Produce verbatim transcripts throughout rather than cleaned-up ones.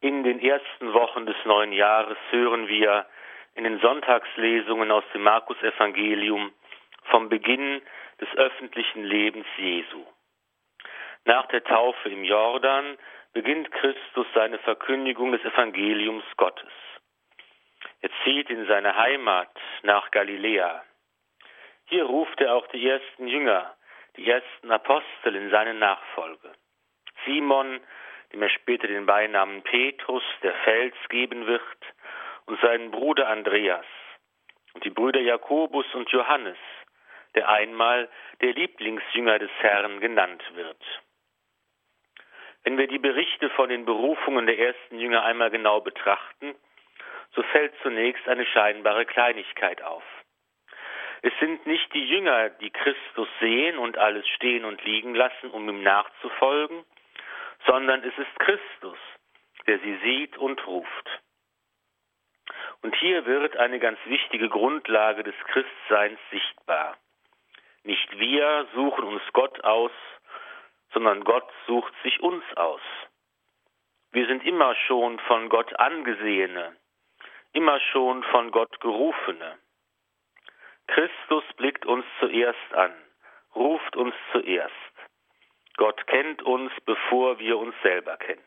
In den ersten Wochen des neuen Jahres hören wir in den Sonntagslesungen aus dem Markus-Evangelium vom Beginn des öffentlichen Lebens Jesu. Nach der Taufe im Jordan beginnt Christus seine Verkündigung des Evangeliums Gottes. Er zieht in seine Heimat nach Galiläa. Hier ruft er auch die ersten Jünger, die ersten Apostel in seine Nachfolge. Simon, dem er später den Beinamen Petrus, der Fels, geben wird, und seinen Bruder Andreas und die Brüder Jakobus und Johannes, der einmal der Lieblingsjünger des Herrn genannt wird. Wenn wir die Berichte von den Berufungen der ersten Jünger einmal genau betrachten, so fällt zunächst eine scheinbare Kleinigkeit auf. Es sind nicht die Jünger, die Christus sehen und alles stehen und liegen lassen, um ihm nachzufolgen, sondern es ist Christus, der sie sieht und ruft. Und hier wird eine ganz wichtige Grundlage des Christseins sichtbar. Nicht wir suchen uns Gott aus, sondern Gott sucht sich uns aus. Wir sind immer schon von Gott Angesehene, immer schon von Gott Gerufene. Christus blickt uns zuerst an, ruft uns zuerst. Gott kennt uns, bevor wir uns selber kennen.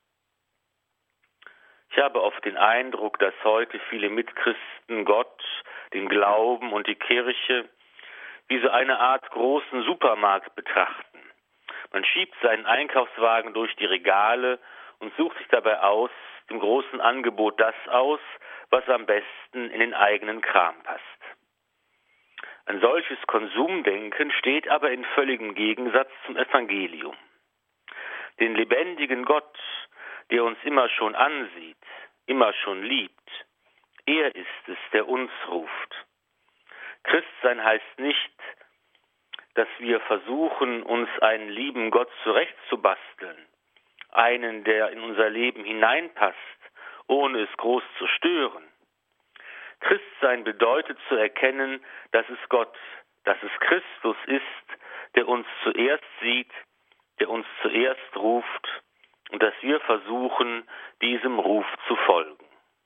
Ich habe oft den Eindruck, dass heute viele Mitchristen Gott, den Glauben und die Kirche wie so eine Art großen Supermarkt betrachten. Man schiebt seinen Einkaufswagen durch die Regale und sucht sich dabei aus, dem großen Angebot das aus, was am besten in den eigenen Kram passt. Ein solches Konsumdenken steht aber in völligem Gegensatz zum Evangelium. Den lebendigen Gott, der uns immer schon ansieht, immer schon liebt, er ist es, der uns ruft. Christsein heißt nicht, dass wir versuchen, uns einen lieben Gott zurechtzubasteln, einen, der in unser Leben hineinpasst, ohne es groß zu stören. Christsein bedeutet zu erkennen, dass es Gott, dass es Christus ist, der uns zuerst sieht, der uns zuerst ruft und dass wir versuchen, diesem Ruf zu folgen.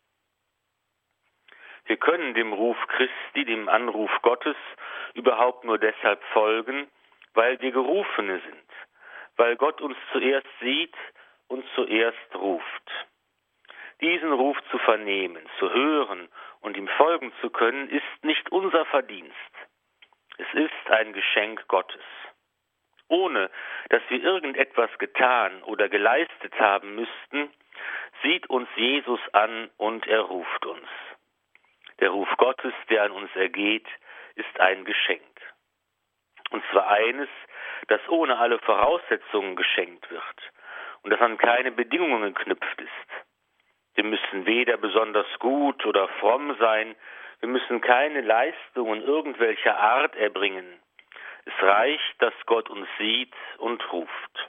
Wir können dem Ruf Christi, dem Anruf Gottes, überhaupt nur deshalb folgen, weil wir Gerufene sind, weil Gott uns zuerst sieht und zuerst ruft. Diesen Ruf zu vernehmen, zu hören und ihm folgen zu können, ist nicht unser Verdienst. Es ist ein Geschenk Gottes. Ohne dass wir irgendetwas getan oder geleistet haben müssten, sieht uns Jesus an und er ruft uns. Der Ruf Gottes, der an uns ergeht, ist ein Geschenk. Und zwar eines, das ohne alle Voraussetzungen geschenkt wird und das an keine Bedingungen geknüpft ist. Wir müssen weder besonders gut oder fromm sein, wir müssen keine Leistungen irgendwelcher Art erbringen. Es reicht, dass Gott uns sieht und ruft.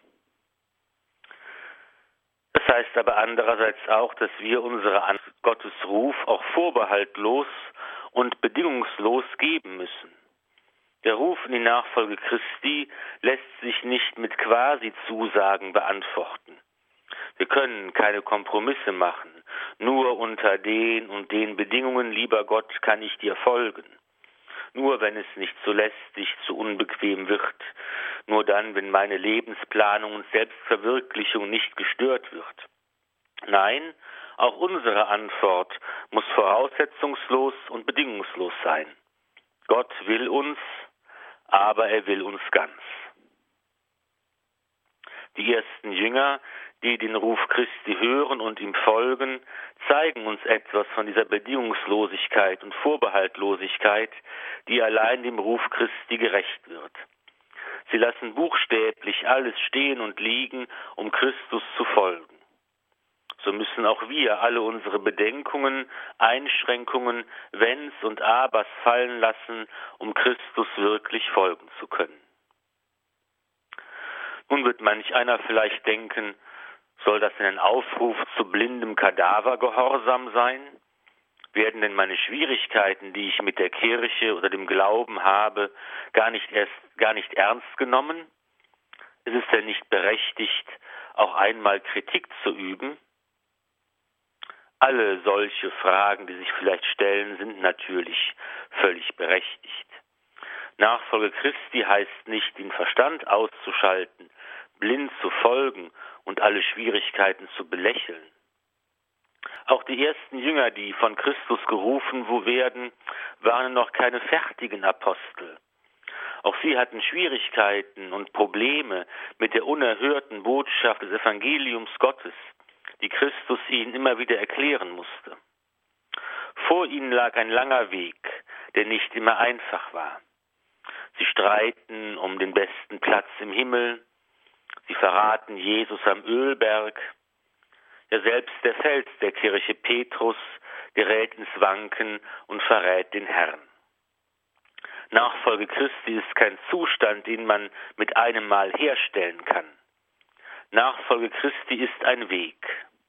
Das heißt aber andererseits auch, dass wir unsere An- Gottes Ruf auch vorbehaltlos und bedingungslos geben müssen. Der Ruf in die Nachfolge Christi lässt sich nicht mit Quasi-Zusagen beantworten. Wir können keine Kompromisse machen. Nur unter den und den Bedingungen, lieber Gott, kann ich dir folgen. Nur wenn es nicht zu lästig, zu unbequem wird. Nur dann, wenn meine Lebensplanung und Selbstverwirklichung nicht gestört wird. Nein, auch unsere Antwort muss voraussetzungslos und bedingungslos sein. Gott will uns, aber er will uns ganz. Die ersten Jünger, die den Ruf Christi hören und ihm folgen, zeigen uns etwas von dieser Bedingungslosigkeit und Vorbehaltlosigkeit, die allein dem Ruf Christi gerecht wird. Sie lassen buchstäblich alles stehen und liegen, um Christus zu folgen. So müssen auch wir alle unsere Bedenkungen, Einschränkungen, Wenns und Abers fallen lassen, um Christus wirklich folgen zu können. Nun wird manch einer vielleicht denken, soll das denn ein Aufruf zu blindem Kadavergehorsam sein? Werden denn meine Schwierigkeiten, die ich mit der Kirche oder dem Glauben habe, gar nicht erst, gar nicht ernst genommen? Ist es denn nicht berechtigt, auch einmal Kritik zu üben? Alle solche Fragen, die sich vielleicht stellen, sind natürlich völlig berechtigt. Nachfolge Christi heißt nicht, den Verstand auszuschalten, blind zu folgen und alle Schwierigkeiten zu belächeln. Auch die ersten Jünger, die von Christus gerufen werden, waren noch keine fertigen Apostel. Auch sie hatten Schwierigkeiten und Probleme mit der unerhörten Botschaft des Evangeliums Gottes, die Christus ihnen immer wieder erklären musste. Vor ihnen lag ein langer Weg, der nicht immer einfach war. Sie streiten um den besten Platz im Himmel, sie verraten Jesus am Ölberg, ja selbst der Fels der Kirche Petrus gerät ins Wanken und verrät den Herrn. Nachfolge Christi ist kein Zustand, den man mit einem Mal herstellen kann. Nachfolge Christi ist ein Weg.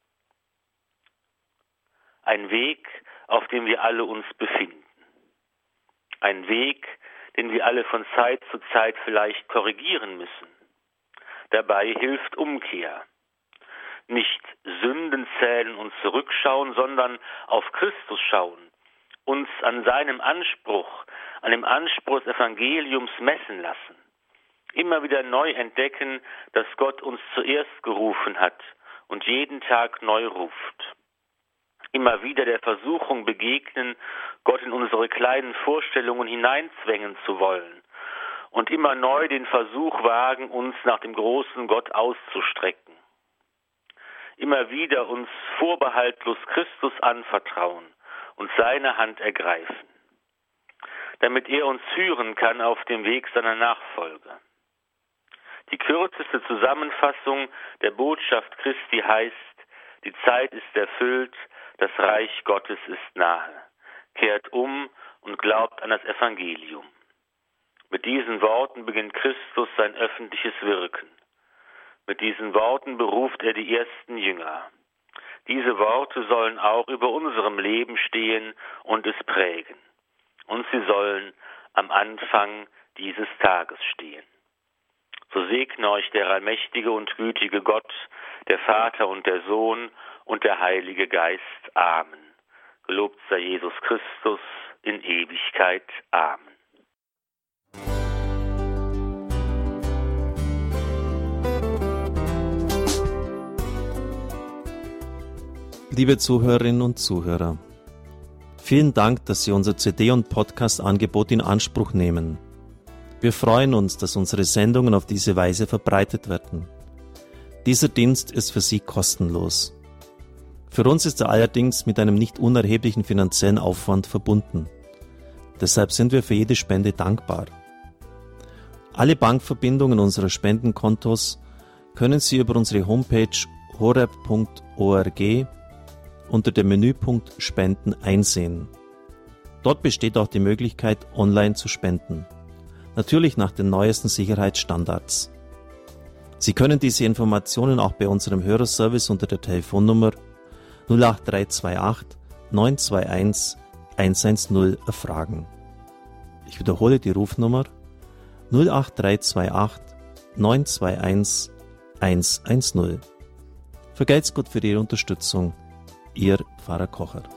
Ein Weg, auf dem wir alle uns befinden. Ein Weg, den wir alle von Zeit zu Zeit vielleicht korrigieren müssen. Dabei hilft Umkehr. Nicht Sünden zählen und zurückschauen, sondern auf Christus schauen, uns an seinem Anspruch, an dem Anspruch des Evangeliums messen lassen. Immer wieder neu entdecken, dass Gott uns zuerst gerufen hat und jeden Tag neu ruft. Immer wieder der Versuchung begegnen, Gott in unsere kleinen Vorstellungen hineinzwängen zu wollen und immer neu den Versuch wagen, uns nach dem großen Gott auszustrecken. Immer wieder uns vorbehaltlos Christus anvertrauen und seine Hand ergreifen, damit er uns führen kann auf dem Weg seiner Nachfolge. Die kürzeste Zusammenfassung der Botschaft Christi heißt: Die Zeit ist erfüllt, das Reich Gottes ist nahe. Kehrt um und glaubt an das Evangelium. Mit diesen Worten beginnt Christus sein öffentliches Wirken. Mit diesen Worten beruft er die ersten Jünger. Diese Worte sollen auch über unserem Leben stehen und es prägen. Und sie sollen am Anfang dieses Tages stehen. So segne euch der allmächtige und gütige Gott, der Vater und der Sohn und der Heilige Geist. Amen. Gelobt sei Jesus Christus in Ewigkeit. Amen. Liebe Zuhörerinnen und Zuhörer, vielen Dank, dass Sie unser C D- und Podcast-Angebot in Anspruch nehmen. Wir freuen uns, dass unsere Sendungen auf diese Weise verbreitet werden. Dieser Dienst ist für Sie kostenlos. Für uns ist er allerdings mit einem nicht unerheblichen finanziellen Aufwand verbunden. Deshalb sind wir für jede Spende dankbar. Alle Bankverbindungen unserer Spendenkontos können Sie über unsere Homepage horeb punkt org unter dem Menüpunkt Spenden einsehen. Dort besteht auch die Möglichkeit, online zu spenden. Natürlich nach den neuesten Sicherheitsstandards. Sie können diese Informationen auch bei unserem Hörerservice unter der Telefonnummer null acht drei zwei acht neun zwei eins eins eins null erfragen. Ich wiederhole die Rufnummer null acht drei zwei acht neun zwei eins eins eins null. Vergelt's Gott für Ihre Unterstützung. Ihr Pfarrer Kocher.